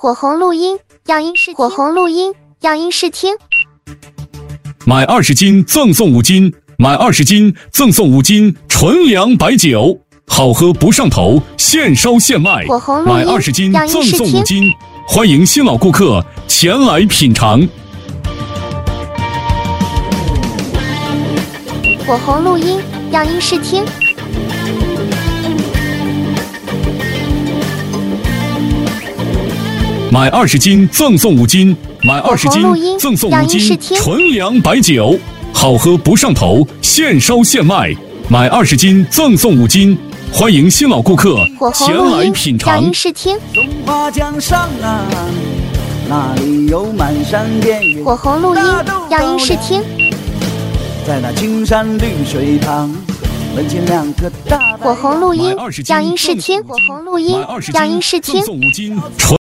火红录音样音试听，火红录音样音试听。 买20斤赠送5斤，买20斤赠送5斤纯粮白酒，好喝不上头，现烧现卖。 火红录音买20斤样音赠送试听 5斤，欢迎新老顾客前来品尝。 火红录音样音试听。 买20斤赠送5斤，买20 火红录音斤赠送5 样音试斤听纯粮白酒，好喝不上头，现烧现卖。买20斤赠送5斤，欢迎新老顾客火红前录音来品尝样音。试听。 松花江上啊，那里有满山遍野火红录音样音试听。 在那青山绿水旁，门前2棵大白杨。 火红录音买20斤样音试听。 赠送火红录音买20斤样音试听赠。送5斤纯